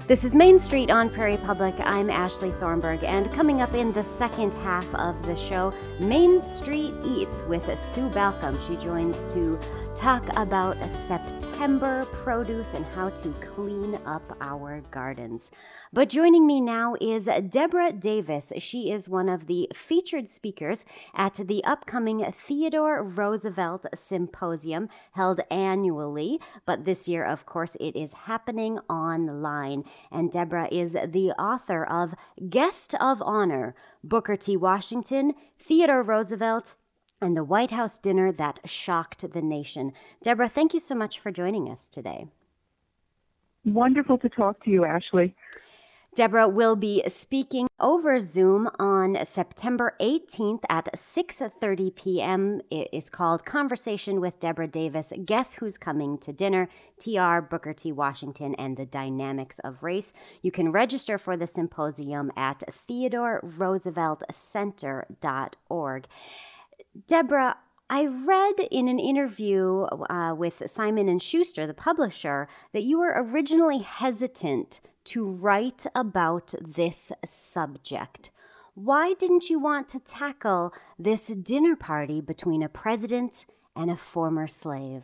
This is Main Street on Prairie Public. I'm Ashley Thornburg, and coming up in the second half of the show, Main Street Eats with Sue Balcom. She joins to talk about September produce and how to clean up our gardens. But joining me now is Deborah Davis. She is one of the featured speakers at the upcoming Theodore Roosevelt Symposium held annually, but this year, of course, it is happening online. And Deborah is the author of Guest of Honor, Booker T. Washington, Theodore Roosevelt, and the White House Dinner That Shocked the Nation. Deborah, thank you so much for joining us today. Wonderful to talk to you, Ashley. Deborah will be speaking over Zoom on September 18th at 6:30 p.m. It is called Conversation with Deborah Davis, Guess Who's Coming to Dinner, TR, Booker T. Washington, and the Dynamics of Race. You can register for the symposium at theodorerooseveltcenter.org. Deborah, I read in an interview with Simon & Schuster, the publisher, that you were originally hesitant to write about this subject. Why didn't you want to tackle this dinner party between a president and a former slave?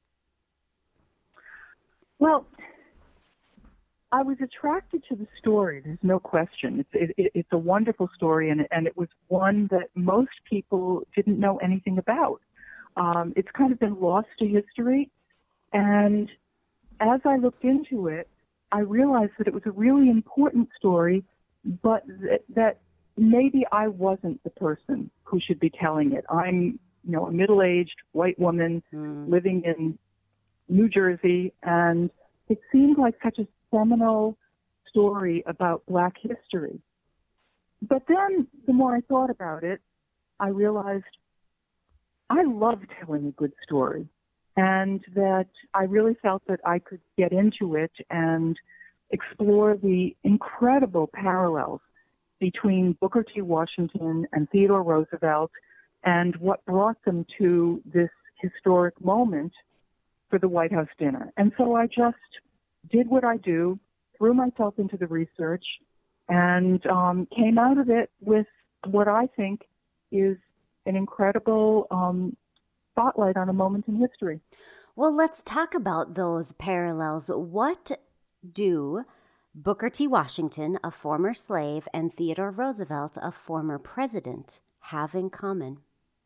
Well, I was attracted to the story, there's no question. It's a wonderful story, and it was one that most people didn't know anything about. It's kind of been lost to history, and as I looked into it, I realized that it was a really important story, but that maybe I wasn't the person who should be telling it. I'm, a middle-aged white woman living in New Jersey, and it seemed like such a seminal story about Black history. But then, the more I thought about it, I realized I love telling a good story, and that I really felt that I could get into it and explore the incredible parallels between Booker T. Washington and Theodore Roosevelt and what brought them to this historic moment for the White House dinner. And so I just did what I do, threw myself into the research, and came out of it with what I think is an incredible spotlight on a moment in history. Well, let's talk about those parallels. What do Booker T. Washington, a former slave, and Theodore Roosevelt, a former president, have in common?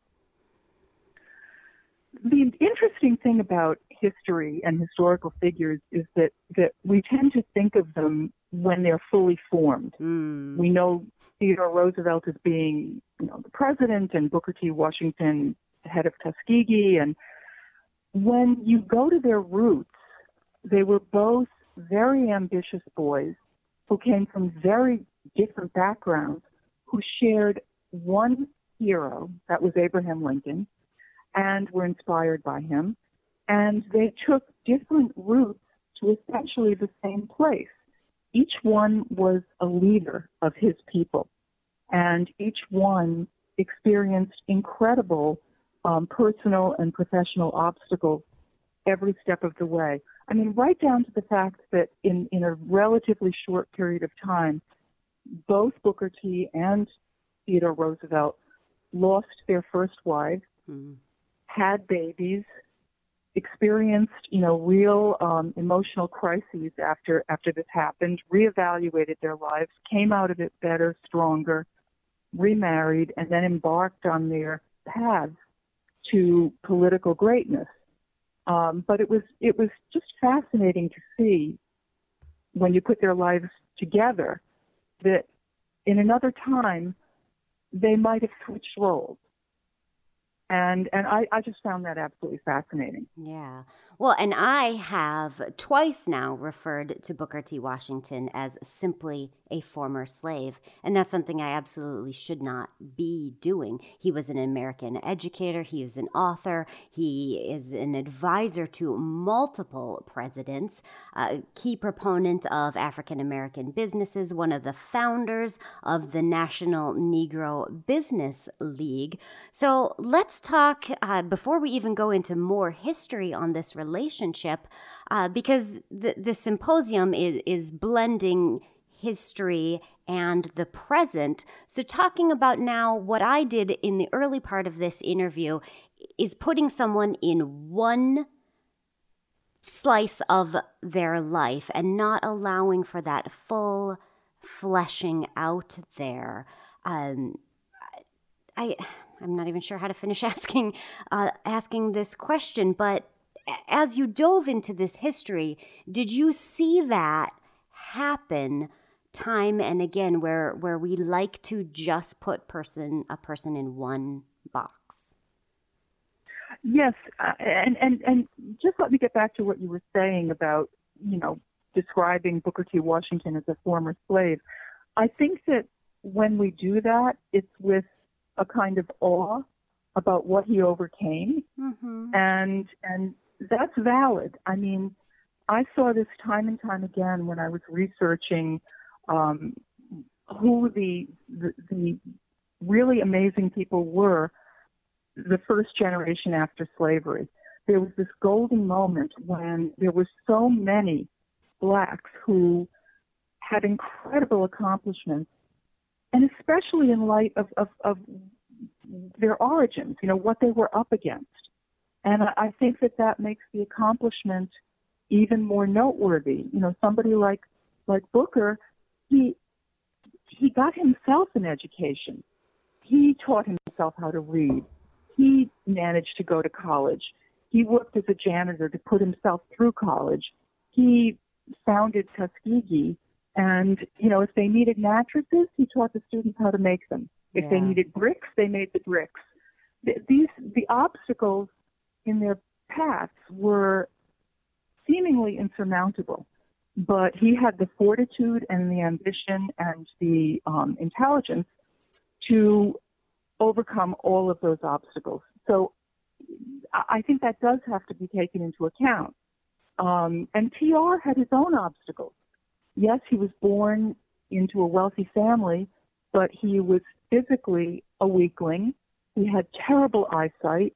The interesting thing about history and historical figures is that we tend to think of them when they're fully formed. We know Theodore Roosevelt as being, the president, and Booker T. Washington, head of Tuskegee. And when you go to their roots, they were both very ambitious boys who came from very different backgrounds, who shared one hero, that was Abraham Lincoln, and were inspired by him. And they took different routes to essentially the same place. Each one was a leader of his people, and each one experienced incredible personal and professional obstacles every step of the way. I mean, right down to the fact that in a relatively short period of time, both Booker T. and Theodore Roosevelt lost their first wives, had babies, experienced, real emotional crises after this happened, reevaluated their lives, came out of it better, stronger, remarried, and then embarked on their paths to political greatness. But it was just fascinating to see, when you put their lives together, that in another time they might have switched roles. And I just found that absolutely fascinating. Yeah. Well, and I have twice now referred to Booker T. Washington as simply a former slave, and that's something I absolutely should not be doing. He was an American educator. He is an author. He is an advisor to multiple presidents, a key proponent of African American businesses, one of the founders of the National Negro Business League. So let's talk, before we even go into more history on this relationship, because the symposium is blending history and the present. So talking about now what I did in the early part of this interview is putting someone in one slice of their life and not allowing for that full fleshing out there. I'm not even sure how to finish asking this question, but as you dove into this history, did you see that happen time and again where we like to just put a person in one box? Yes, and just let me get back to what you were saying about, describing Booker T. Washington as a former slave. I think that when we do that, it's with a kind of awe about what he overcame, and that's valid. I mean, I saw this time and time again when I was researching who the really amazing people were, the first generation after slavery. There was this golden moment when there were so many blacks who had incredible accomplishments, and especially in light of their origins, what they were up against. And I think that makes the accomplishment even more noteworthy. Somebody like Booker, he got himself an education. He taught himself how to read. He managed to go to college. He worked as a janitor to put himself through college. He founded Tuskegee, and, if they needed mattresses, he taught the students how to make them. If they needed bricks, they made the bricks. The obstacles in their paths were seemingly insurmountable, but he had the fortitude and the ambition and the intelligence to overcome all of those obstacles. So I think that does have to be taken into account. And TR had his own obstacles. Yes, he was born into a wealthy family, but he was physically a weakling. He had terrible eyesight.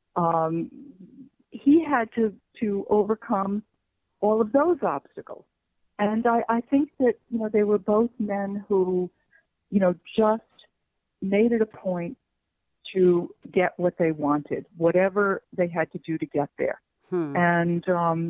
He had to overcome all of those obstacles. And I think that, they were both men who, just made it a point to get what they wanted, whatever they had to do to get there. And,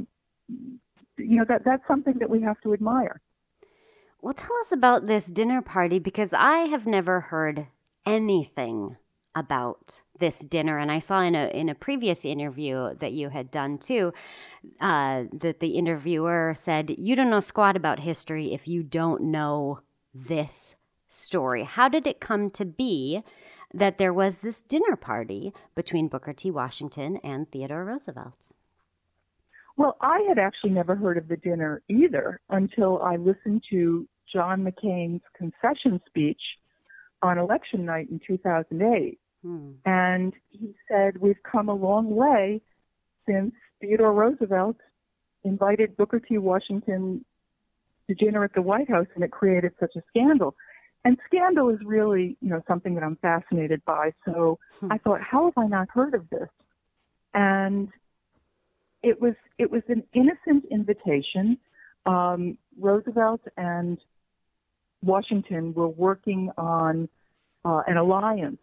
that's something that we have to admire. Well, tell us about this dinner party, because I have never heard anything about this dinner. And I saw in a previous interview that you had done too, that the interviewer said, you don't know squat about history if you don't know this story. How did it come to be that there was this dinner party between Booker T. Washington and Theodore Roosevelt? Well, I had actually never heard of the dinner either until I listened to John McCain's concession speech on election night in 2008. And he said, we've come a long way since Theodore Roosevelt invited Booker T. Washington to dinner at the White House, and it created such a scandal. And scandal is really, something that I'm fascinated by. So I thought, how have I not heard of this? And it was an innocent invitation. Roosevelt and Washington were working on an alliance.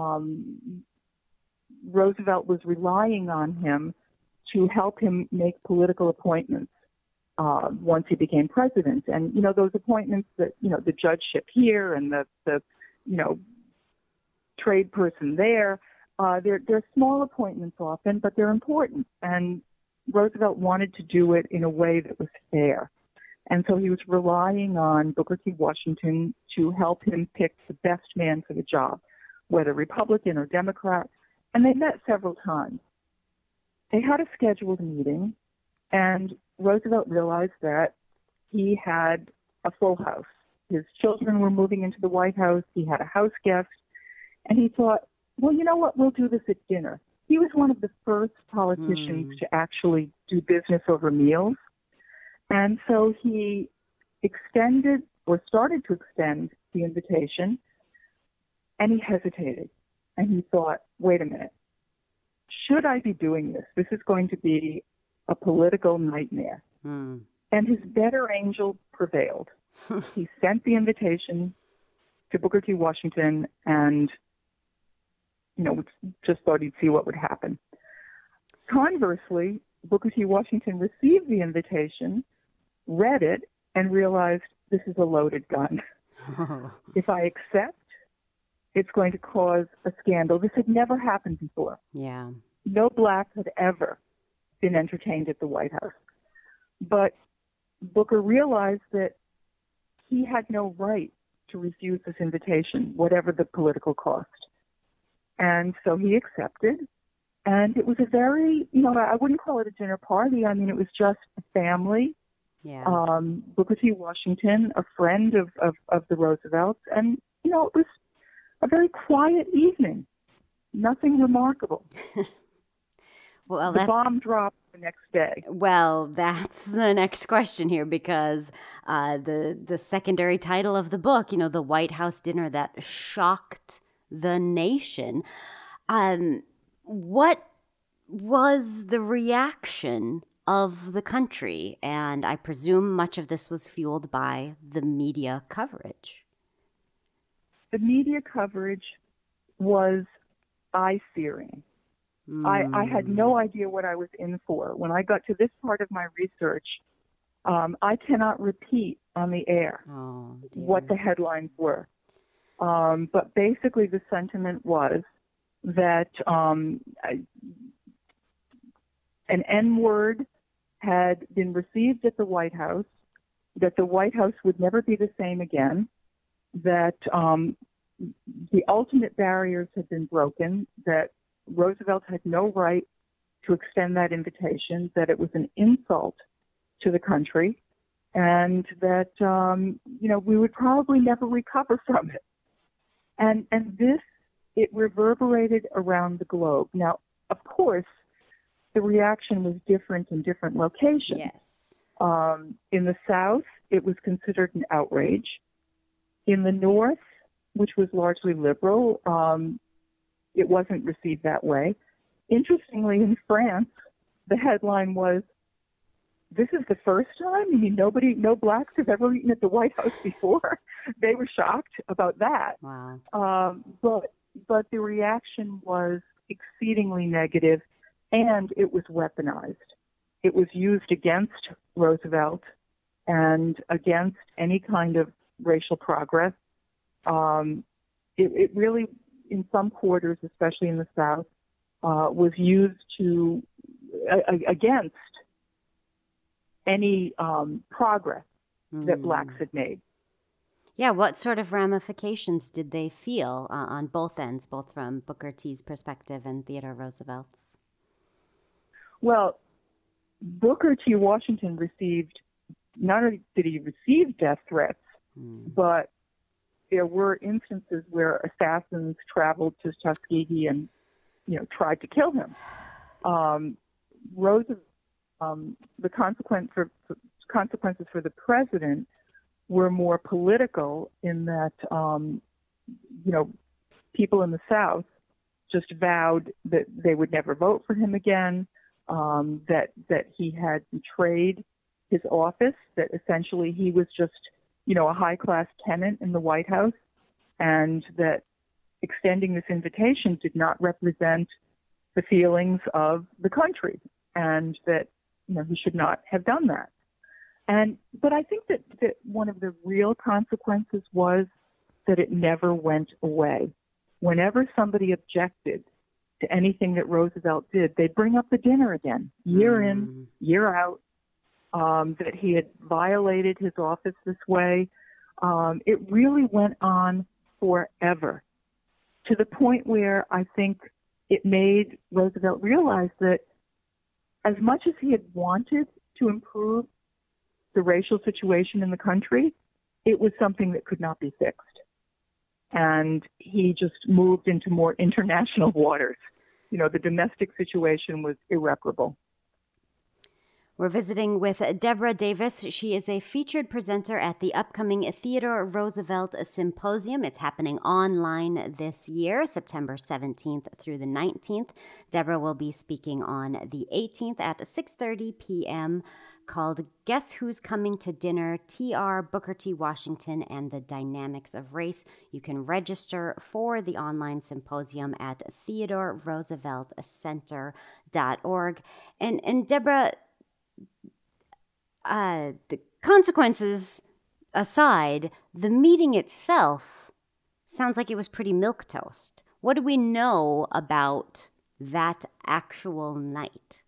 Roosevelt was relying on him to help him make political appointments once he became president. And, those appointments that, the judgeship here and the trade person there, they're small appointments often, but they're important. And Roosevelt wanted to do it in a way that was fair. And so he was relying on Booker T. Washington to help him pick the best man for the job, whether Republican or Democrat. And they met several times. They had a scheduled meeting, and Roosevelt realized that he had a full house. His children were moving into the White House. He had a house guest. And he thought, well, you know what? We'll do this at dinner. He was one of the first politicians to actually do business over meals. And so he extended or started to extend the invitation, and he hesitated. And he thought, wait a minute, should I be doing this? This is going to be a political nightmare. And his better angel prevailed. He sent the invitation to Booker T. Washington and, just thought he'd see what would happen. Conversely, Booker T. Washington received the invitation, read it, and realized this is a loaded gun. If I accept, it's going to cause a scandal. This had never happened before. Yeah. No black had ever been entertained at the White House. But Booker realized that he had no right to refuse this invitation, whatever the political cost. And so he accepted. And it was a very, I wouldn't call it a dinner party. I mean, it was just a family. Yeah. Booker T. Washington, a friend of the Roosevelts. And, it was a very quiet evening. Nothing remarkable. Well, the bomb dropped the next day. Well, that's the next question here, because the secondary title of the book, the White House dinner that shocked the nation. What was the reaction of the country? And I presume much of this was fueled by the media coverage. The media coverage was eye-searing. I had no idea what I was in for. When I got to this part of my research, I cannot repeat on the air what the headlines were. But basically the sentiment was that an N-word had been received at the White House, that the White House would never be the same again, that the ultimate barriers had been broken, that Roosevelt had no right to extend that invitation, that it was an insult to the country, and that, we would probably never recover from it. And this, it reverberated around the globe. Now, of course, the reaction was different in different locations. Yes. In the South, it was considered an outrage. In the North, which was largely liberal, it wasn't received that way. Interestingly, in France, the headline was, "This is the first time? I mean, no blacks have ever eaten at the White House before." They were shocked about that. Wow. But the reaction was exceedingly negative, and it was weaponized. It was used against Roosevelt and against any kind of racial progress. It really, in some quarters, especially in the South, was used against any progress that blacks had made. Yeah, what sort of ramifications did they feel on both ends, both from Booker T's perspective and Theodore Roosevelt's? Well, Booker T. Washington received, not only did he receive death threats, but there were instances where assassins traveled to Tuskegee and, tried to kill him. The consequences for the president were more political in that, people in the South just vowed that they would never vote for him again, that he had betrayed his office, that essentially he was just, a high-class tenant in the White House, and that extending this invitation did not represent the feelings of the country, and that, he should not have done that. But I think that one of the real consequences was that it never went away. Whenever somebody objected to anything that Roosevelt did, they'd bring up the dinner again, year in, year out, that he had violated his office this way. It really went on forever, to the point where I think it made Roosevelt realize that as much as he had wanted to improve the racial situation in the country, it was something that could not be fixed. And he just moved into more international waters. The domestic situation was irreparable. We're visiting with Deborah Davis. She is a featured presenter at the upcoming Theodore Roosevelt Symposium. It's happening online this year, September 17th through the 19th. Deborah will be speaking on the 18th at 6:30 p.m. called Guess Who's Coming to Dinner? T.R. Booker T. Washington and the Dynamics of Race. You can register for the online symposium at theodoreRooseveltCenter.org. And Deborah, the consequences aside, the meeting itself sounds like it was pretty milquetoast. What do we know about that actual night?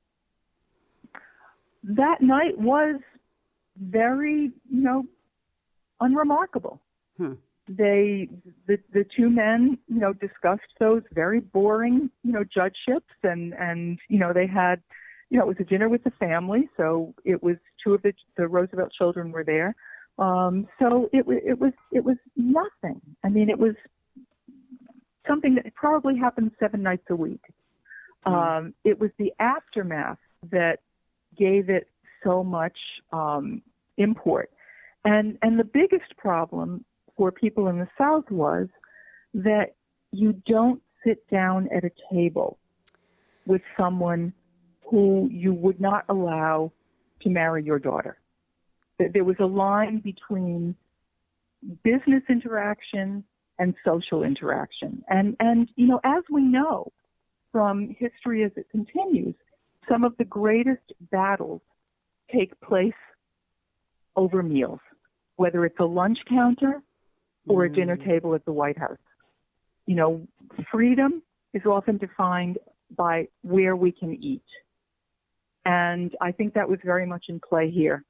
That night was very, unremarkable. The two men, discussed those very boring, judgeships, and they had, it was a dinner with the family, so it was two of the Roosevelt children were there. So it was nothing. I mean, it was something that probably happened 7 nights a week. It was the aftermath that gave it so much import. And the biggest problem for people in the South was that you don't sit down at a table with someone who you would not allow to marry your daughter. There was a line between business interaction and social interaction. And as we know from history as it continues, some of the greatest battles take place over meals, whether it's a lunch counter or a dinner table at the White House. Freedom is often defined by where we can eat. And I think that was very much in play here.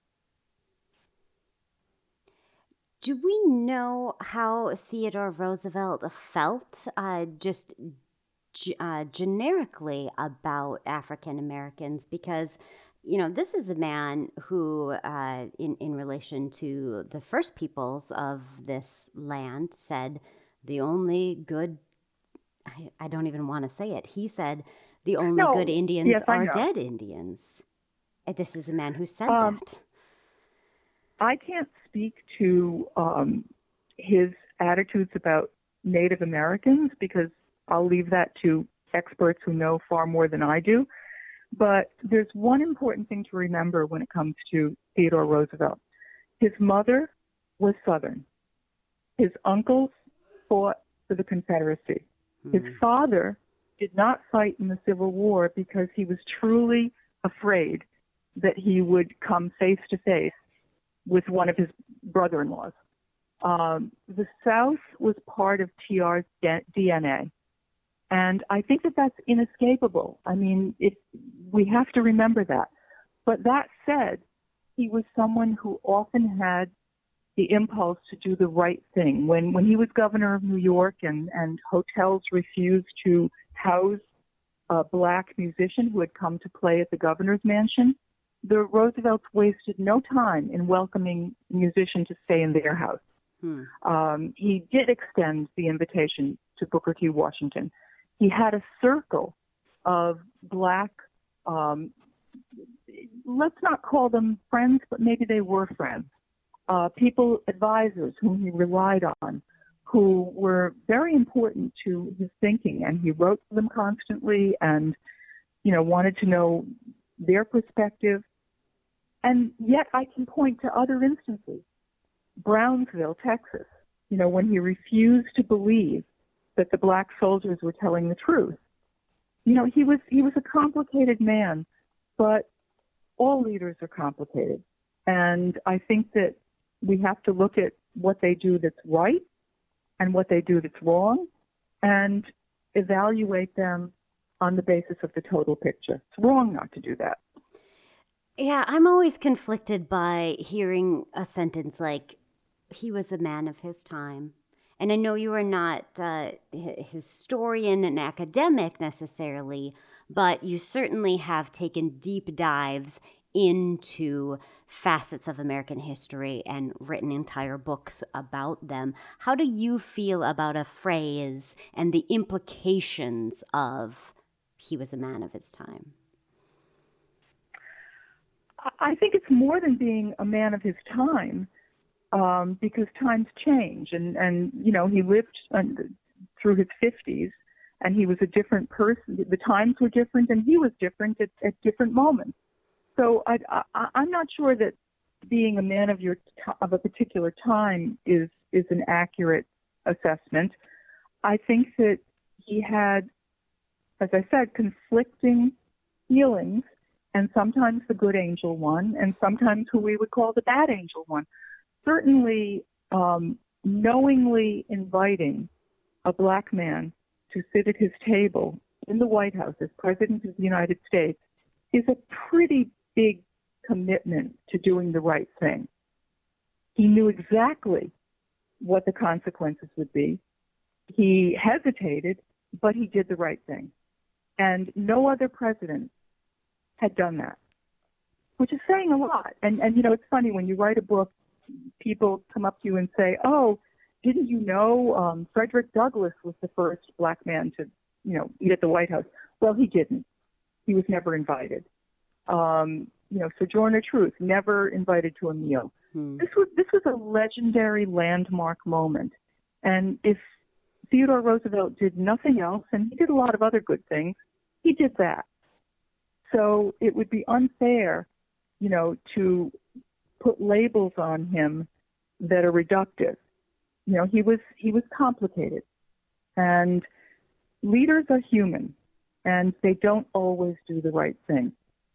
Do we know how Theodore Roosevelt felt generically about African Americans? Because, this is a man who, in relation to the first peoples of this land, said the only good, I don't even want to say it, he said the only good Indians are dead Indians. This is a man who said that. I can't speak to his attitudes about Native Americans because I'll leave that to experts who know far more than I do. But there's one important thing to remember when it comes to Theodore Roosevelt. His mother was Southern. His uncles fought for the Confederacy. His father did not fight in the Civil War because he was truly afraid that he would come face to face with one of his brother-in-laws. The South was part of TR's DNA. And I think that that's inescapable. I mean, we have to remember that. But that said, he was someone who often had the impulse to do the right thing. When he was governor of New York and hotels refused to house a black musician who had come to play at the governor's mansion, the Roosevelts wasted no time in welcoming a musician to stay in their house. He did extend the invitation to Booker T. Washington. He had a circle of black, let's not call them friends, but maybe they were friends, advisors whom he relied on, who were very important to his thinking. And he wrote to them constantly and, wanted to know their perspective. And yet I can point to other instances. Brownsville, Texas, when he refused to believe that the black soldiers were telling the truth. He was a complicated man, but all leaders are complicated. And I think that we have to look at what they do that's right and what they do that's wrong and evaluate them on the basis of the total picture. It's wrong not to do that. Yeah, I'm always conflicted by hearing a sentence like, he was a man of his time. And I know you are not a historian and academic necessarily, but you certainly have taken deep dives into facets of American history and written entire books about them. How do you feel about a phrase and the implications of he was a man of his time? I think it's more than being a man of his time, because times change, and he lived through his 50s, and he was a different person. The times were different, and he was different at different moments. So I'm not sure that being a man of a particular time is an accurate assessment. I think that he had, as I said, conflicting feelings, and sometimes the good angel won, and sometimes who we would call the bad angel won. Certainly, knowingly inviting a black man to sit at his table in the White House as President of the United States is a pretty big commitment to doing the right thing. He knew exactly what the consequences would be. He hesitated, but he did the right thing. And no other president had done that, which is saying a lot. And it's funny, when you write a book, people come up to you and say, oh, didn't you know Frederick Douglass was the first black man to, eat at the White House? Well, he didn't. He was never invited. Sojourner Truth, never invited to a meal. This was a legendary landmark moment. And if Theodore Roosevelt did nothing else, and he did a lot of other good things, he did that. So it would be unfair, to put labels on him that are reductive. He was complicated. And leaders are human, and they don't always do the right thing.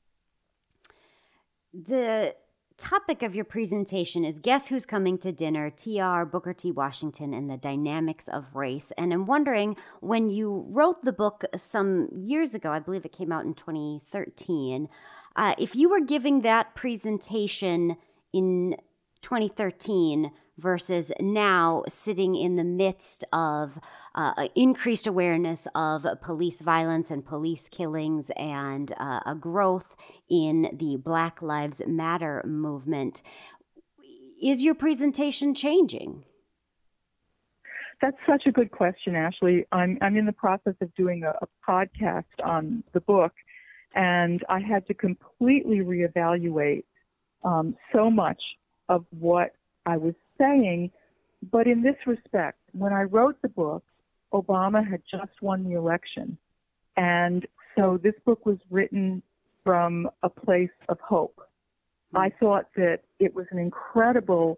The topic of your presentation is Guess Who's Coming to Dinner, TR, Booker T. Washington, and the Dynamics of Race. And I'm wondering, when you wrote the book some years ago, I believe it came out in 2013, if you were giving that presentation in 2013 versus now, sitting in the midst of increased awareness of police violence and police killings and a growth in the Black Lives Matter movement, is your presentation changing? That's such a good question, Ashley. I'm in the process of doing a podcast on the book, and I had to completely reevaluate so much of what I was saying. But in this respect, when I wrote the book, Obama had just won the election. And so this book was written from a place of hope. I thought that it was an incredible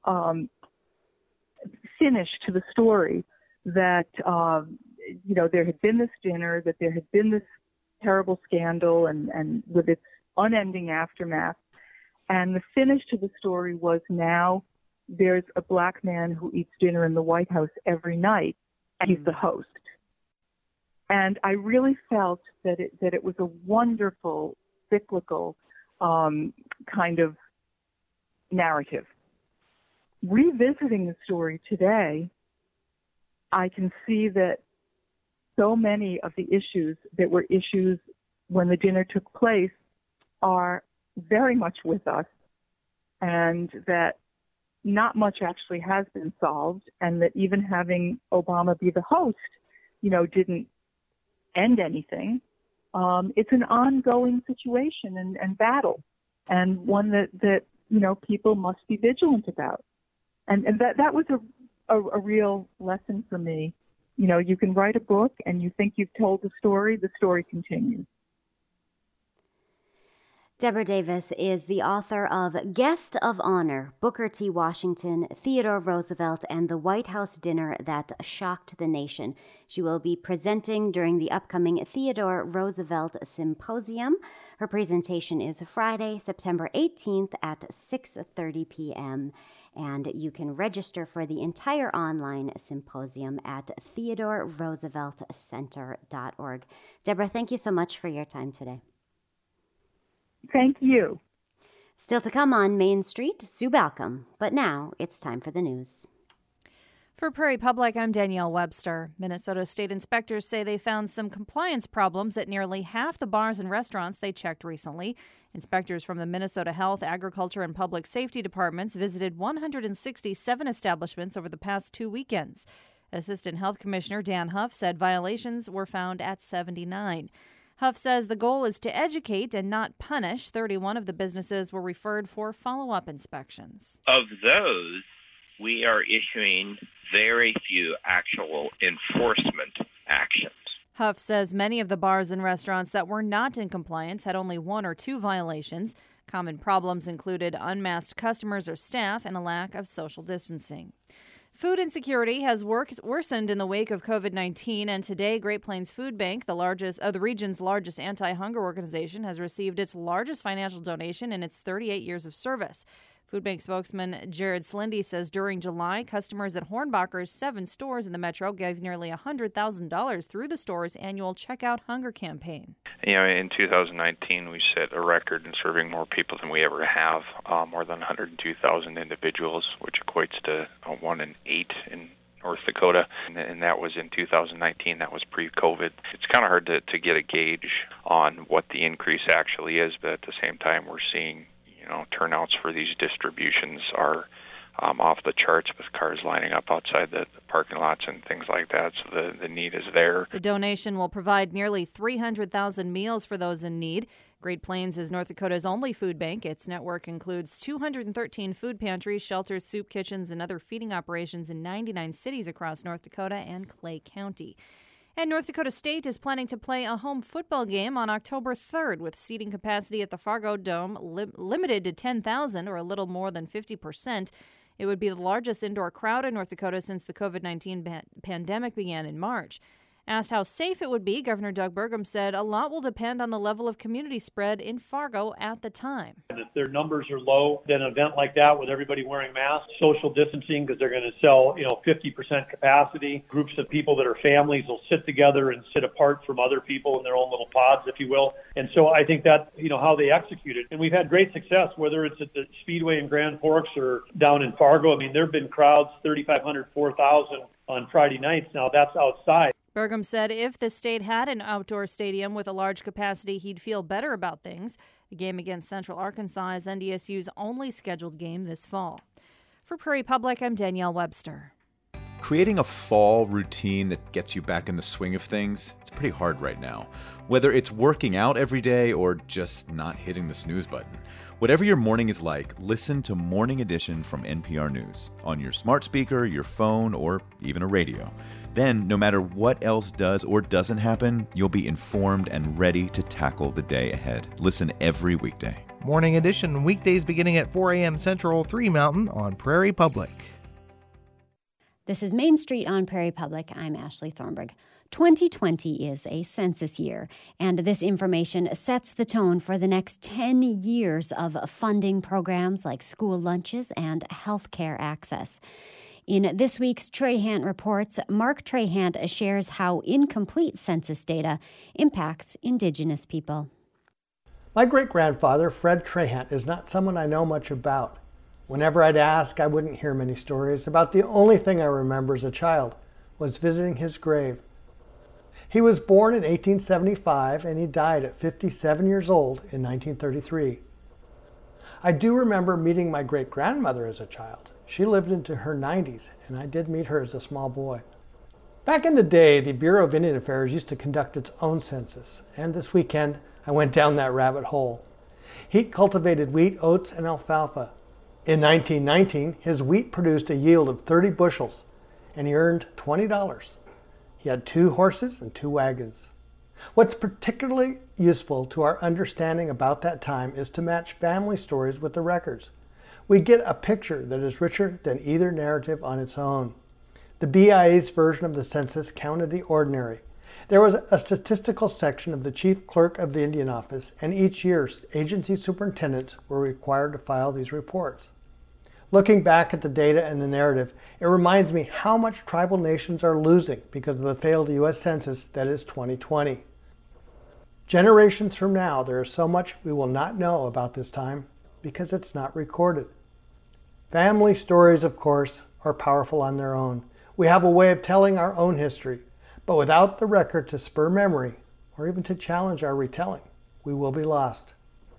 finish to the story, that, there had been this dinner, that there had been this terrible scandal and with its unending aftermath. And the finish to the story was, now there's a black man who eats dinner in the White House every night, and he's the host. And I really felt that it was a wonderful, cyclical kind of narrative. Revisiting the story today, I can see that so many of the issues that were issues when the dinner took place are very much with us, and that not much actually has been solved, and that even having Obama be the host, didn't end anything. It's an ongoing situation and battle, and one that people must be vigilant about. And that was a real lesson for me. You can write a book and you think you've told the story continues. Deborah Davis is the author of Guest of Honor, Booker T. Washington, Theodore Roosevelt, and the White House Dinner That Shocked the Nation. She will be presenting during the upcoming Theodore Roosevelt Symposium. Her presentation is Friday, September 18th at 6:30 p.m., and you can register for the entire online symposium at theodorerooseveltcenter.org. Deborah, thank you so much for your time today. Thank you. Still to come on Main Street, Sue Balcom. But now it's time for the news. For Prairie Public, I'm Danielle Webster. Minnesota state inspectors say they found some compliance problems at nearly half the bars and restaurants they checked recently. Inspectors from the Minnesota Health, Agriculture, and Public Safety departments visited 167 establishments over the past 2 weekends. Assistant Health Commissioner Dan Huff said violations were found at 79. Huff says the goal is to educate and not punish. 31 of the businesses were referred for follow-up inspections. Of those, we are issuing very few actual enforcement actions. Huff says many of the bars and restaurants that were not in compliance had only 1 or 2 violations. Common problems included unmasked customers or staff and a lack of social distancing. Food insecurity has worsened in the wake of COVID-19, and today Great Plains Food Bank, the region's largest anti-hunger organization, has received its largest financial donation in its 38 years of service. Food Bank spokesman Jared Slindy says during July, customers at Hornbacher's 7 stores in the metro gave nearly $100,000 through the store's annual Checkout Hunger campaign. In 2019, we set a record in serving more people than we ever have, more than 102,000 individuals, which equates to 1 in 8 in North Dakota, and that was in 2019. That was pre-COVID. It's kind of hard to get a gauge on what the increase actually is, but at the same time, we're seeing turnouts for these distributions are off the charts, with cars lining up outside the parking lots and things like that, so the need is there. The donation will provide nearly 300,000 meals for those in need. Great Plains is North Dakota's only food bank. Its network includes 213 food pantries, shelters, soup kitchens, and other feeding operations in 99 cities across North Dakota and Clay County. And North Dakota State is planning to play a home football game on October 3rd, with seating capacity at the Fargo Dome limited to 10,000, or a little more than 50%. It would be the largest indoor crowd in North Dakota since the COVID-19 pandemic began in March. Asked how safe it would be, Governor Doug Burgum said a lot will depend on the level of community spread in Fargo at the time. If their numbers are low, then an event like that with everybody wearing masks, social distancing, because they're going to sell 50% capacity, groups of people that are families will sit together and sit apart from other people in their own little pods, if you will. And so I think that, how they execute it. And we've had great success, whether it's at the Speedway in Grand Forks or down in Fargo. I mean, there have been crowds, 3,500, 4,000 on Friday nights. Now that's outside. Burgum said if the state had an outdoor stadium with a large capacity, he'd feel better about things. The game against Central Arkansas is NDSU's only scheduled game this fall. For Prairie Public, I'm Danielle Webster. Creating a fall routine that gets you back in the swing of things, it's pretty hard right now. Whether it's working out every day or just not hitting the snooze button. Whatever your morning is like, listen to Morning Edition from NPR News on your smart speaker, your phone, or even a radio. Then, no matter what else does or doesn't happen, you'll be informed and ready to tackle the day ahead. Listen every weekday. Morning Edition, weekdays beginning at 4 a.m. Central, 3 Mountain on Prairie Public. This is Main Street on Prairie Public. I'm Ashley Thornburg. 2020 is a census year, and this information sets the tone for the next 10 years of funding programs like school lunches and health care access. In this week's Trahant Reports, Mark Trahant shares how incomplete census data impacts Indigenous people. My great-grandfather, Fred Trahant, is not someone I know much about. Whenever I'd ask, I wouldn't hear many stories. About the only thing I remember as a child was visiting his grave. He was born in 1875 and he died at 57 years old in 1933. I do remember meeting my great-grandmother as a child. She lived into her 90s, and I did meet her as a small boy. Back in the day, the Bureau of Indian Affairs used to conduct its own census, and this weekend I went down that rabbit hole. He cultivated wheat, oats, and alfalfa. In 1919, his wheat produced a yield of 30 bushels, and he earned $20. He had 2 horses and 2 wagons. What's particularly useful to our understanding about that time is to match family stories with the records. We get a picture that is richer than either narrative on its own. The BIA's version of the census counted the ordinary. There was a statistical section of the chief clerk of the Indian Office, and each year agency superintendents were required to file these reports. Looking back at the data and the narrative, it reminds me how much tribal nations are losing because of the failed U.S. Census that is 2020. Generations from now, there is so much we will not know about this time because it's not recorded. Family stories, of course, are powerful on their own. We have a way of telling our own history, but without the record to spur memory or even to challenge our retelling, we will be lost.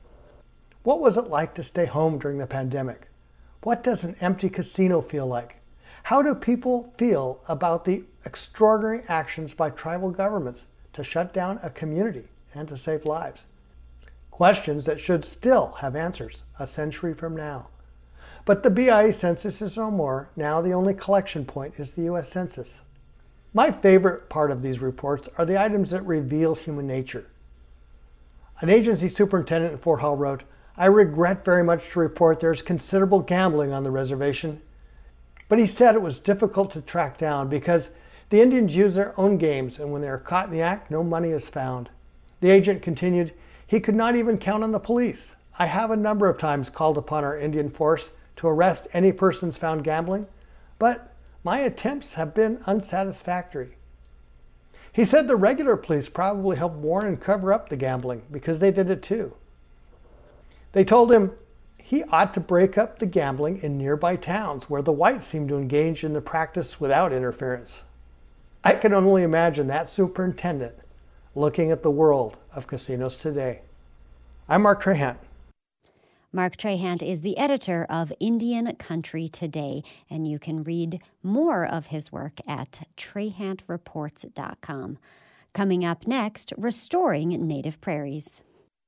What was it like to stay home during the pandemic? What does an empty casino feel like? How do people feel about the extraordinary actions by tribal governments to shut down a community and to save lives. Questions that should still have answers a century from now. But the BIE census is no more. Now the only collection point is the U.S. Census. My favorite part of these reports are the items that reveal human nature. An agency superintendent in Fort Hall wrote, "I regret very much to report there is considerable gambling on the reservation." But he said it was difficult to track down because the Indians use their own games, and when they are caught in the act, no money is found. The agent continued, he could not even count on the police. "I have a number of times called upon our Indian force to arrest any persons found gambling, but my attempts have been unsatisfactory." He said the regular police probably helped warn and cover up the gambling because they did it too. They told him he ought to break up the gambling in nearby towns where the whites seem to engage in the practice without interference. I can only imagine that superintendent looking at the world of casinos today. I'm Mark Trahant. Mark Trahant is the editor of Indian Country Today, and you can read more of his work at TrahantReports.com. Coming up next, restoring native prairies.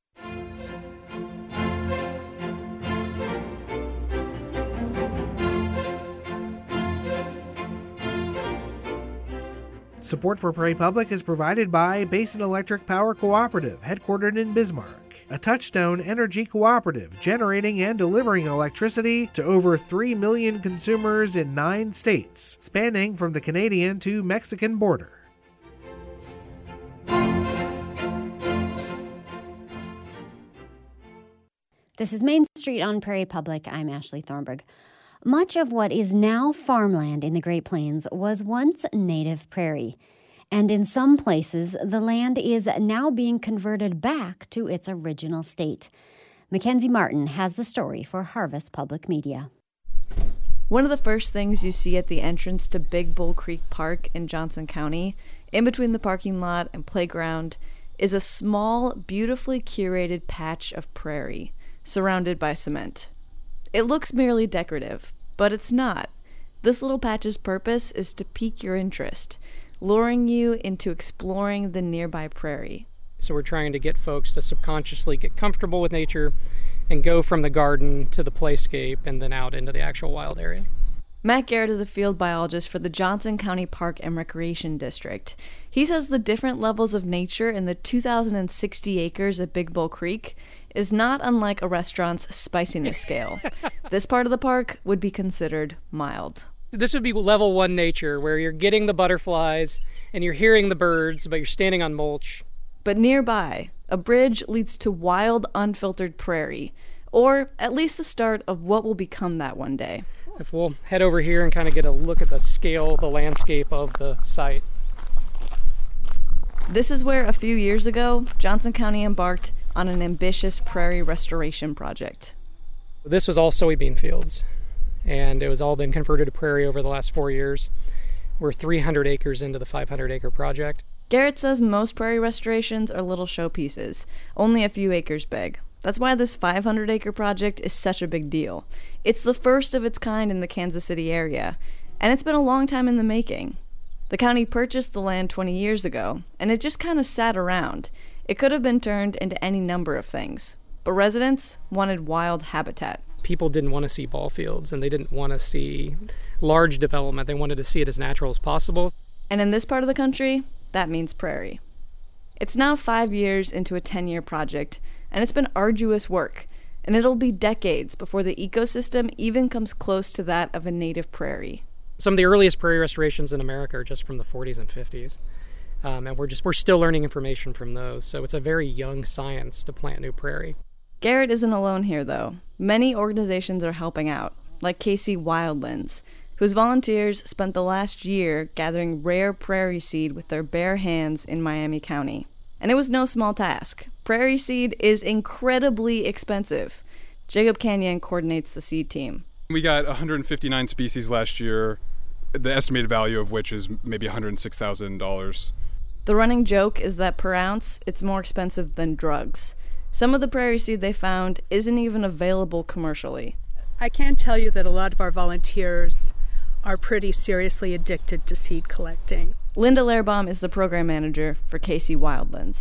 Support for Prairie Public is provided by Basin Electric Power Cooperative, headquartered in Bismarck, a Touchstone Energy cooperative generating and delivering electricity to over 3 million consumers in 9 states, spanning from the Canadian to Mexican border. This is Main Street on Prairie Public. I'm Ashley Thornburg. Much of what is now farmland in the Great Plains was once native prairie, and in some places the land is now being converted back to its original state. Mackenzie Martin has the story for Harvest Public Media. One of the first things you see at the entrance to Big Bull Creek Park in Johnson County, in between the parking lot and playground, is a small, beautifully curated patch of prairie, surrounded by cement. It looks merely decorative, but it's not. This little patch's purpose is to pique your interest, luring you into exploring the nearby prairie. So we're trying to get folks to subconsciously get comfortable with nature and go from the garden to the playscape and then out into the actual wild area. Matt Garrett is a field biologist for the Johnson County Park and Recreation District. He says the different levels of nature in the 2,060 acres at Big Bull Creek is not unlike a restaurant's spiciness scale. This part of the park would be considered mild. This would be level 1 nature, where you're getting the butterflies and you're hearing the birds, but you're standing on mulch. But nearby, a bridge leads to wild, unfiltered prairie, or at least the start of what will become that one day. If we'll head over here and kind of get a look at the scale, the landscape of the site. This is where, a few years ago, Johnson County embarked on an ambitious prairie restoration project. This was all soybean fields, and it was all been converted to prairie over the last 4 years. We're 300 acres into the 500-acre project. Garrett says most prairie restorations are little showpieces, only a few acres big. That's why this 500-acre project is such a big deal. It's the first of its kind in the Kansas City area, and it's been a long time in the making. The county purchased the land 20 years ago, and it just kind of sat around. It could have been turned into any number of things, but residents wanted wild habitat. People didn't want to see ball fields, and they didn't want to see large development. They wanted to see it as natural as possible. And in this part of the country, that means prairie. It's now 5 years into a 10-year project, and it's been arduous work, and it'll be decades before the ecosystem even comes close to that of a native prairie. Some of the earliest prairie restorations in America are just from the 40s and 50s, and we're still learning information from those, so it's a very young science to plant new prairie. Garrett isn't alone here, though. Many organizations are helping out, like KC Wildlands, whose volunteers spent the last year gathering rare prairie seed with their bare hands in Miami County. And it was no small task. Prairie seed is incredibly expensive. Jacob Canyon coordinates the seed team. We got 159 species last year, the estimated value of which is maybe $106,000. The running joke is that per ounce, it's more expensive than drugs. Some of the prairie seed they found isn't even available commercially. I can tell you that a lot of our volunteers are pretty seriously addicted to seed collecting. Linda Lehrbaum is the program manager for KC Wildlands.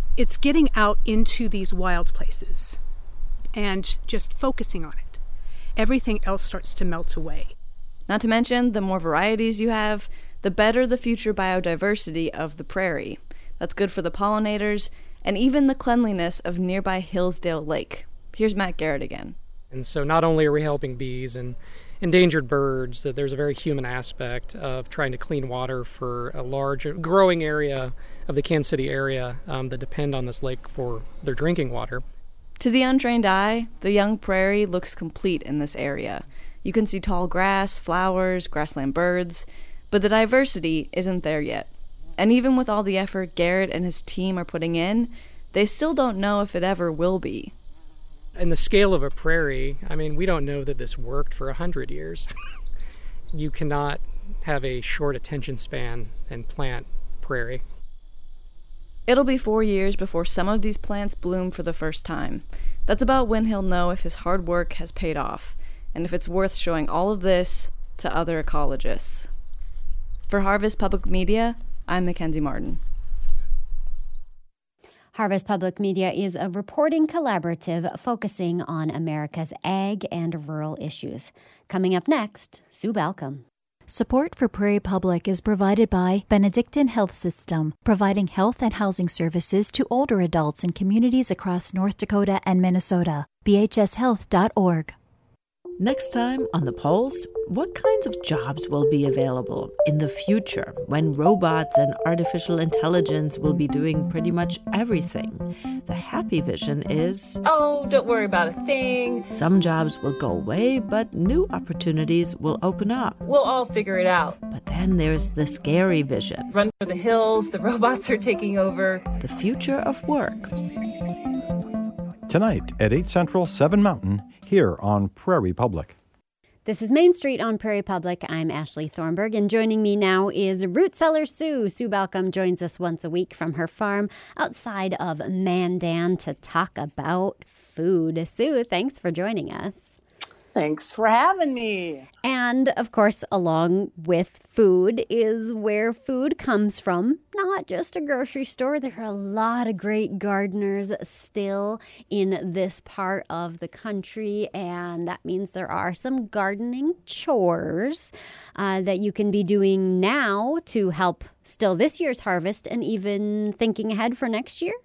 It's getting out into these wild places and just focusing on it. Everything else starts to melt away. Not to mention, the more varieties you have, the better the future biodiversity of the prairie. That's good for the pollinators and even the cleanliness of nearby Hillsdale Lake. Here's Matt Garrett again. And so not only are we helping bees and endangered birds, that there's a very human aspect of trying to clean water for a large growing area of the Kansas City area that depend on this lake for their drinking water. To the untrained eye, the young prairie looks complete in this area. You can see tall grass, flowers, grassland birds, but the diversity isn't there yet. And even with all the effort Garrett and his team are putting in, they still don't know if it ever will be. In the scale of a prairie, I mean, we don't know that this worked for 100 years. You cannot have a short attention span and plant prairie. It'll be 4 years before some of these plants bloom for the first time. That's about when he'll know if his hard work has paid off, and if it's worth showing all of this to other ecologists. For Harvest Public Media, I'm Mackenzie Martin. Harvest Public Media is a reporting collaborative focusing on America's ag and rural issues. Coming up next, Sue Balcom. Support for Prairie Public is provided by Benedictine Health System, providing health and housing services to older adults in communities across North Dakota and Minnesota. bhshealth.org. Next time on The Pulse, what kinds of jobs will be available in the future when robots and artificial intelligence will be doing pretty much everything? The happy vision is, oh, don't worry about a thing. Some jobs will go away, but new opportunities will open up. We'll all figure it out. But then there's the scary vision. Run for the hills, the robots are taking over. The future of work. Tonight at 8 Central, 7 Mountain, here on Prairie Public. This is Main Street on Prairie Public. I'm Ashley Thornburg, and joining me now is root cellar Sue. Sue Balcom joins us once a week from her farm outside of Mandan to talk about food. Sue, thanks for joining us. Thanks for having me. And, of course, along with food is where food comes from, not just a grocery store. There are a lot of great gardeners still in this part of the country, and that means there are some gardening chores that you can be doing now to help still this year's harvest and even thinking ahead for next year.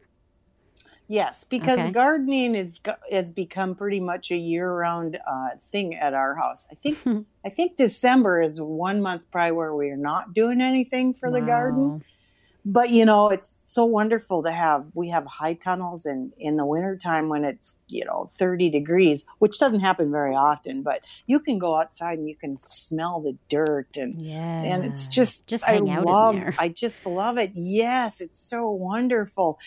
Yes, because gardening has become pretty much a year-round thing at our house. I think December is 1 month probably where we're not doing anything for the garden. But, you know, it's so wonderful to we have high tunnels in the wintertime when it's, 30 degrees, which doesn't happen very often. But you can go outside and you can smell the dirt. And it's just hang out in there. I just love it. Yes, it's so wonderful.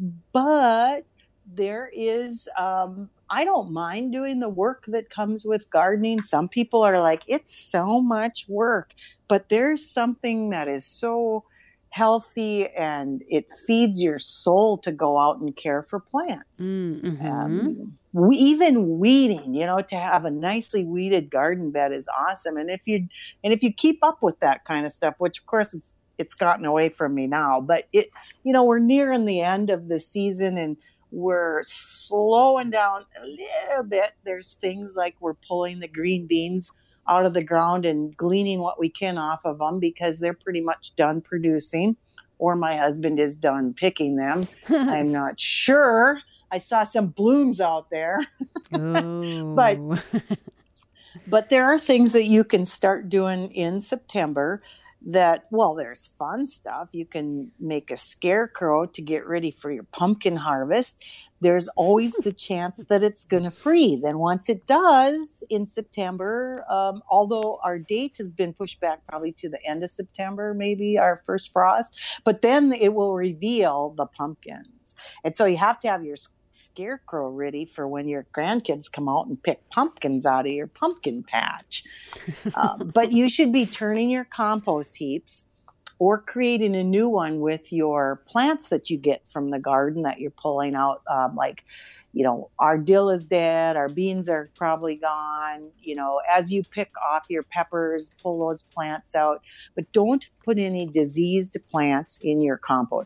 But there is, I don't mind doing the work that comes with gardening. Some people are like, it's so much work. But there's something that is so healthy and it feeds your soul to go out and care for plants. Even weeding, to have a nicely weeded garden bed is awesome. And if you keep up with that kind of stuff, which of course it's gotten away from me now, but we're nearing the end of the season and we're slowing down a little bit. There's things like we're pulling the green beans out of the ground and gleaning what we can off of them because they're pretty much done producing, or my husband is done picking them. I'm not sure. I saw some blooms out there. But there are things that you can start doing in September there's fun stuff. You can make a scarecrow to get ready for your pumpkin harvest. There's always the chance that it's going to freeze. And once it does in September, although our date has been pushed back probably to the end of September, maybe our first frost, but then it will reveal the pumpkins. And so you have to have your scarecrow ready for when your grandkids come out and pick pumpkins out of your pumpkin patch. But you should be turning your compost heaps or creating a new one with your plants that you get from the garden that you're pulling out. Our dill is dead, our beans are probably gone. As you pick off your peppers, pull those plants out. But don't put any diseased plants in your compost heap.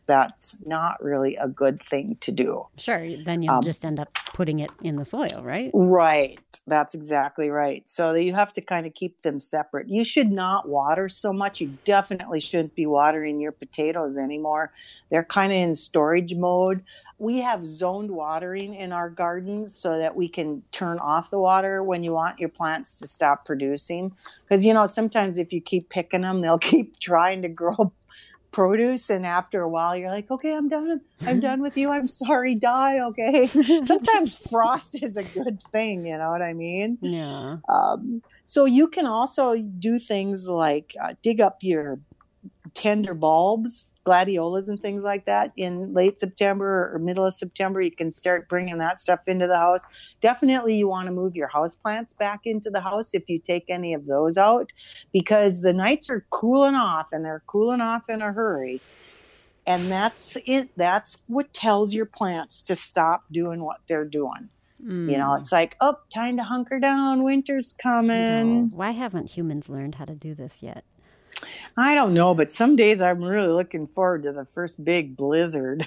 that's not really a good thing to do. Sure, then you'll just end up putting it in the soil, right? Right. That's exactly right. So you have to kind of keep them separate. You should not water so much. You definitely shouldn't be watering your potatoes anymore. They're kind of in storage mode. We have zoned watering in our gardens so that we can turn off the water when you want your plants to stop producing. Because, sometimes if you keep picking them, they'll keep trying to grow produce, and after a while you're like, okay, I'm done with you, I'm sorry, die. Okay. Sometimes frost is a good thing, you know what I mean? Yeah. So you can also do things like dig up your tender bulbs, gladiolas and things like that in late September or middle of September. You can start bringing that stuff into the house. Definitely you want to move your house plants back into the house if you take any of those out, because the nights are cooling off, and they're cooling off in a hurry. And that's it. That's what tells your plants to stop doing what they're doing. It's like, time to hunker down. Winter's coming. Why haven't humans learned how to do this yet? I don't know, but some days I'm really looking forward to the first big blizzard.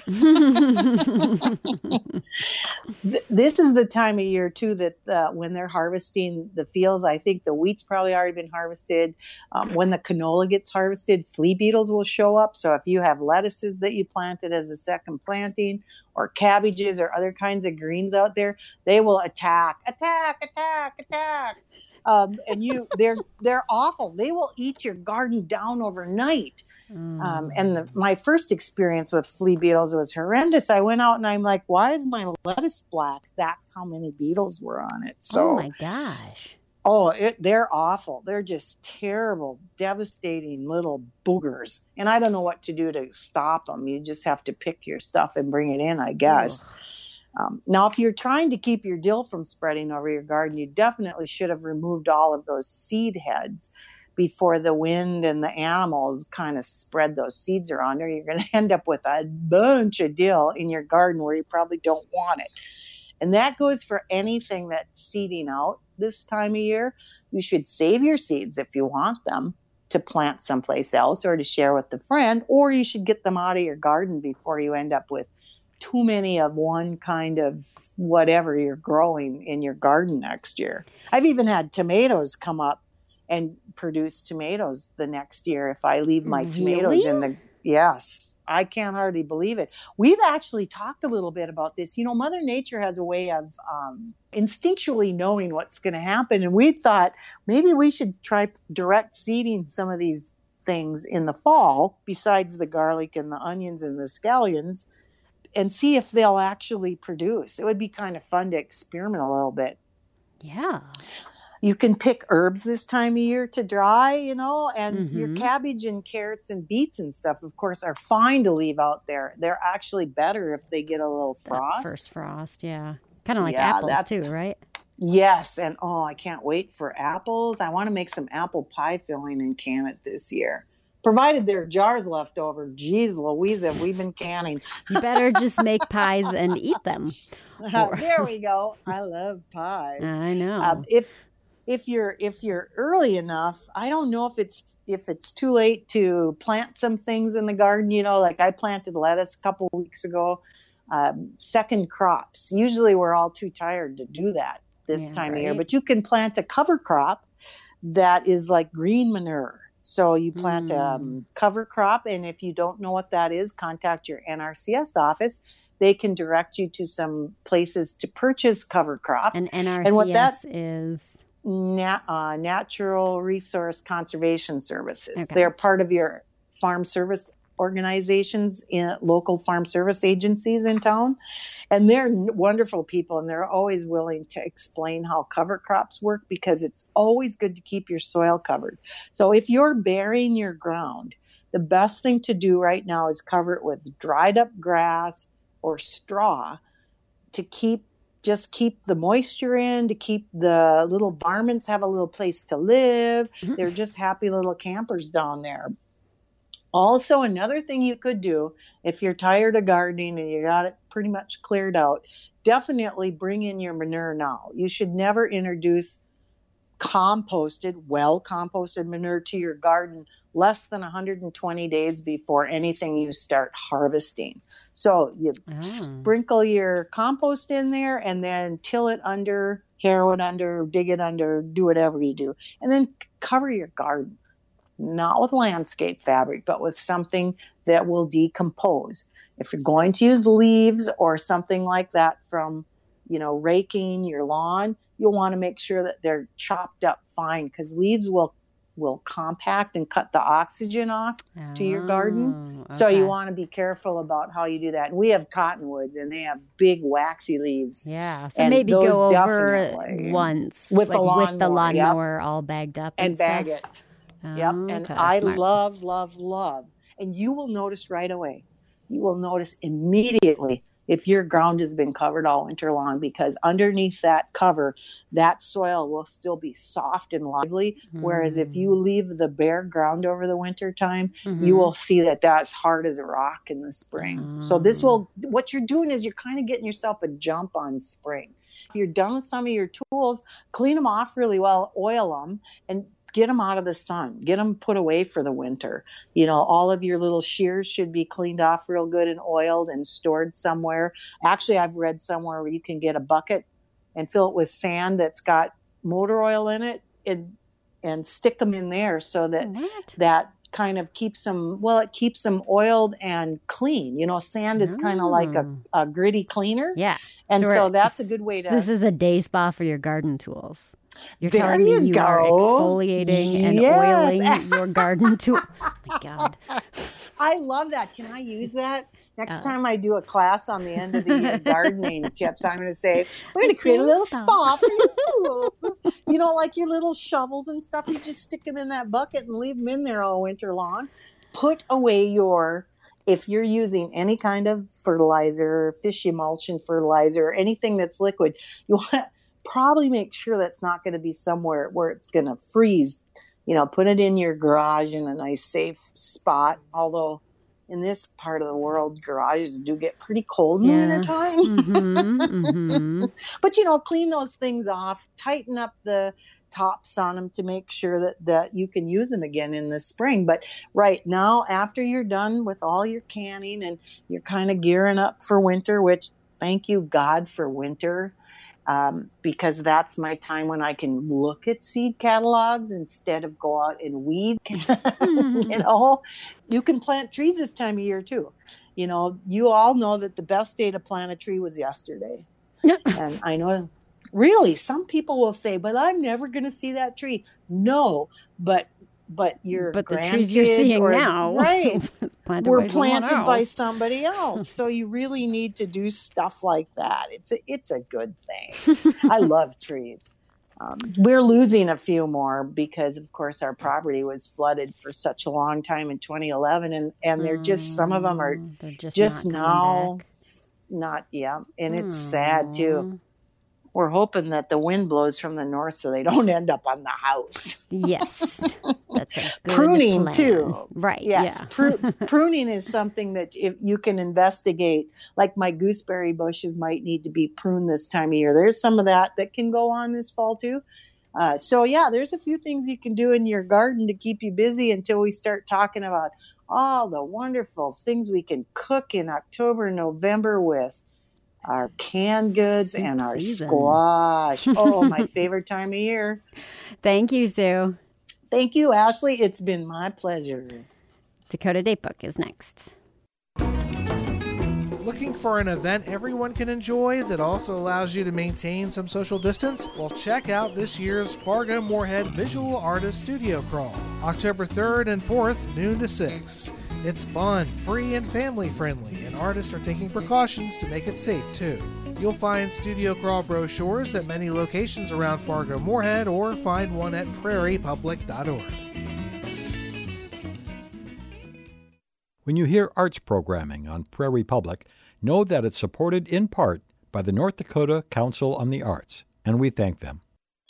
This is the time of year, too, that when they're harvesting the fields, I think the wheat's probably already been harvested. When the canola gets harvested, flea beetles will show up. So if you have lettuces that you planted as a second planting, or cabbages or other kinds of greens out there, they will attack. And they're awful. They will eat your garden down overnight. My first experience with flea beetles was horrendous. I went out and I'm like, why is my lettuce black? That's how many beetles were on it. So, oh my gosh. They're awful. They're just terrible, devastating little boogers. And I don't know what to do to stop them. You just have to pick your stuff and bring it in, I guess. Now, if you're trying to keep your dill from spreading over your garden, you definitely should have removed all of those seed heads before the wind and the animals kind of spread those seeds around there. You're going to end up with a bunch of dill in your garden where you probably don't want it. And that goes for anything that's seeding out this time of year. You should save your seeds if you want them to plant someplace else or to share with a friend, or you should get them out of your garden before you end up with too many of one kind of whatever you're growing in your garden next year. I've even had tomatoes come up and produce tomatoes the next year if I leave my tomatoes in the... Yes, I can't hardly believe it. We've actually talked a little bit about this. Mother Nature has a way of instinctually knowing what's going to happen. And we thought maybe we should try direct seeding some of these things in the fall, besides the garlic and the onions and the scallions, and see if they'll actually produce. It would be kind of fun to experiment a little bit. Yeah. You can pick herbs this time of year to dry, and your cabbage and carrots and beets and stuff, of course, are fine to leave out there. They're actually better if they get a little frost. That first frost, yeah. Kind of like apples too, right? Yes, and I can't wait for apples. I want to make some apple pie filling and can it this year. Provided there are jars left over. Jeez Louisa, we've been canning. You better just make pies and eat them. There we go. I love pies. I know. If you're early enough, I don't know if it's too late to plant some things in the garden. Like I planted lettuce a couple weeks ago. Second crops. Usually we're all too tired to do that this time of year, but you can plant a cover crop that is like green manure. So you plant a cover crop, and if you don't know what that is, contact your NRCS office. They can direct you to some places to purchase cover crops. And NRCS is? Natural Resource Conservation Services. Okay. They're part of your farm service organizations, in local farm service agencies in town. And they're wonderful people, and they're always willing to explain how cover crops work, because it's always good to keep your soil covered. So if you're burying your ground, the best thing to do right now is cover it with dried up grass or straw to keep the moisture in, to keep the little varmints have a little place to live. They're just happy little campers down there. Also, another thing you could do if you're tired of gardening and you got it pretty much cleared out, definitely bring in your manure now. You should never introduce well composted manure to your garden less than 120 days before anything you start harvesting. So you sprinkle your compost in there and then till it under, harrow it under, dig it under, do whatever you do. And then cover your garden, not with landscape fabric, but with something that will decompose. If you're going to use leaves or something like that from, raking your lawn, you'll want to make sure that they're chopped up fine, because leaves will compact and cut the oxygen off to your garden. Okay. So you want to be careful about how you do that. And we have cottonwoods, and they have big waxy leaves. Yeah, so maybe go over once with the lawnmower all bagged up and bag it. Yep, and Okay, I smart. love, and you will notice right away. You will notice immediately if your ground has been covered all winter long, because underneath that cover, that soil will still be soft and lively. Whereas if you leave the bare ground over the winter time, you will see that that's hard as a rock in the spring. So what you're doing is you're kind of getting yourself a jump on spring. If you're done with some of your tools, clean them off really well, oil them, and get them out of the sun. Get them put away for the winter. All of your little shears should be cleaned off real good and oiled and stored somewhere. Actually, I've read somewhere where you can get a bucket and fill it with sand that's got motor oil in it and stick them in there so that kind of keeps them, it keeps them oiled and clean. Sand is kind of like a gritty cleaner. Yeah. And so that's a good way to... This is a day spa for your garden tools. You're telling me you are exfoliating and oiling your garden tool. Oh, my God. I love that. Can I use that? Next time I do a class on the end of the year gardening tips, I'm going to say, we're going to create a little spa for your tools. Like your little shovels and stuff. You just stick them in that bucket and leave them in there all winter long. Put away if you're using any kind of fertilizer, fish emulsion fertilizer, anything that's liquid, you want to probably make sure that's not going to be somewhere where it's going to freeze. Put it in your garage in a nice safe spot. Although in this part of the world, garages do get pretty cold in the wintertime. But, clean those things off, tighten up the tops on them to make sure that you can use them again in the spring. But right now, after you're done with all your canning and you're kind of gearing up for winter, which thank you God for winter, because that's my time when I can look at seed catalogs instead of go out and weed. You can plant trees this time of year too. You all know that the best day to plant a tree was yesterday. And I know, really, some people will say, but I'm never going to see that tree. No, but the trees you're seeing now, right, were planted by somebody else. So you really need to do stuff like that. It's a good thing. I love trees. We're losing a few more because, of course, our property was flooded for such a long time in 2011, and they're just, some of them are just now not, and it's sad too. We're hoping that the wind blows from the north so they don't end up on the house. Yes. That's a good pruning plan. Too. Right. Yes. Yeah. Pruning is something that if you can investigate, like my gooseberry bushes might need to be pruned this time of year. There's some of that can go on this fall too. There's a few things you can do in your garden to keep you busy until we start talking about all the wonderful things we can cook in October, November with our canned goods Soup and our season. Squash. Oh, my favorite time of year. Thank you, Sue. Thank you, Ashley. It's been my pleasure. Dakota Datebook is next. Looking for an event everyone can enjoy that also allows you to maintain some social distance? Well, check out this year's Fargo Moorhead Visual Artist Studio Crawl, October 3rd and 4th, noon to 6. It's fun, free, and family-friendly, and artists are taking precautions to make it safe, too. You'll find Studio Crawl brochures at many locations around Fargo Moorhead or find one at prairiepublic.org. When you hear arts programming on Prairie Public, know that it's supported in part by the North Dakota Council on the Arts, and we thank them.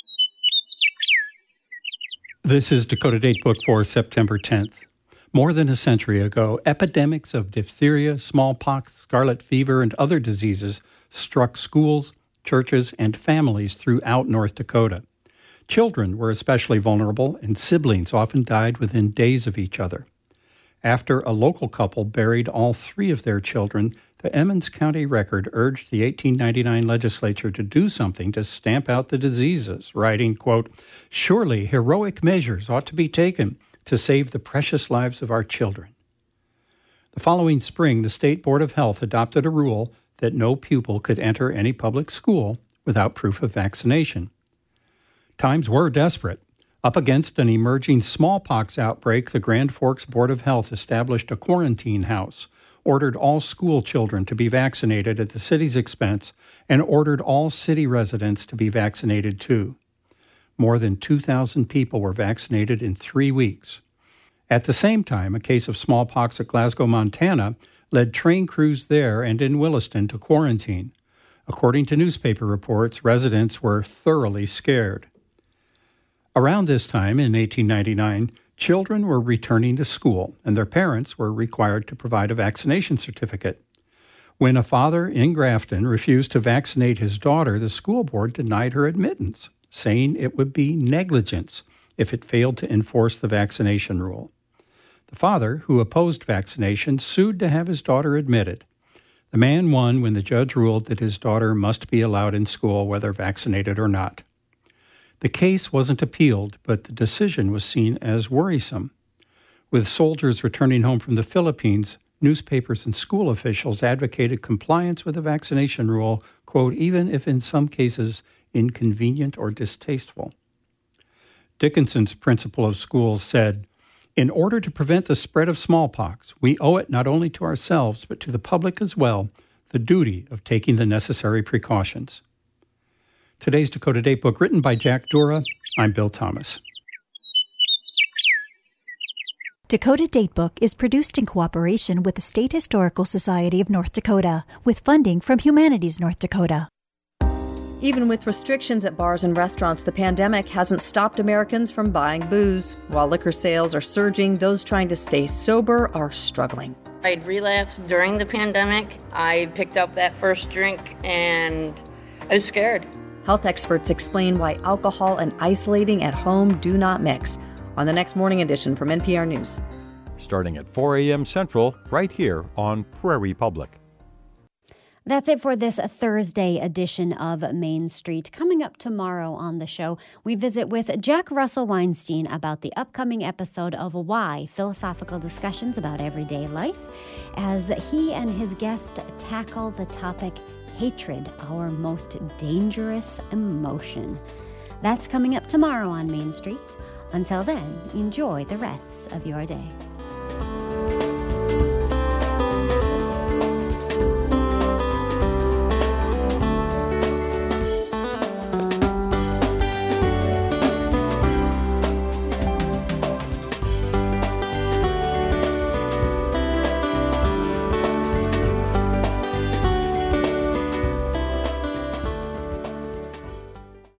This is Dakota Datebook for September 10th. More than a century ago, epidemics of diphtheria, smallpox, scarlet fever, and other diseases struck schools, churches, and families throughout North Dakota. Children were especially vulnerable, and siblings often died within days of each other. After a local couple buried all 3 of their children, the Emmons County Record urged the 1899 legislature to do something to stamp out the diseases, writing, quote, "Surely heroic measures ought to be taken to save the precious lives of our children." The following spring, the State Board of Health adopted a rule that no pupil could enter any public school without proof of vaccination. Times were desperate. Up against an emerging smallpox outbreak, the Grand Forks Board of Health established a quarantine house, ordered all school children to be vaccinated at the city's expense, and ordered all city residents to be vaccinated too. More than 2,000 people were vaccinated in 3 weeks. At the same time, a case of smallpox at Glasgow, Montana, led train crews there and in Williston to quarantine. According to newspaper reports, residents were thoroughly scared. Around this time, in 1899, children were returning to school, and their parents were required to provide a vaccination certificate. When a father in Grafton refused to vaccinate his daughter, the school board denied her admittance, saying it would be negligence if it failed to enforce the vaccination rule. The father, who opposed vaccination, sued to have his daughter admitted. The man won when the judge ruled that his daughter must be allowed in school whether vaccinated or not. The case wasn't appealed, but the decision was seen as worrisome. With soldiers returning home from the Philippines, newspapers and school officials advocated compliance with the vaccination rule, quote, even if in some cases inconvenient or distasteful. Dickinson's principal of schools said, "In order to prevent the spread of smallpox, we owe it not only to ourselves but to the public as well the duty of taking the necessary precautions." Today's Dakota Datebook, written by Jack Dura. I'm Bill Thomas. Dakota Datebook is produced in cooperation with the State Historical Society of North Dakota, with funding from Humanities North Dakota. Even with restrictions at bars and restaurants, the pandemic hasn't stopped Americans from buying booze. While liquor sales are surging, those trying to stay sober are struggling. I'd relapsed during the pandemic. I picked up that first drink and I was scared. Health experts explain why alcohol and isolating at home do not mix on the next morning edition from NPR News. Starting at 4 a.m. Central, right here on Prairie Public. That's it for this Thursday edition of Main Street. Coming up tomorrow on the show, we visit with Jack Russell Weinstein about the upcoming episode of Why, Philosophical Discussions about Everyday Life, as he and his guest tackle the topic hatred, our most dangerous emotion. That's coming up tomorrow on Main Street. Until then, enjoy the rest of your day.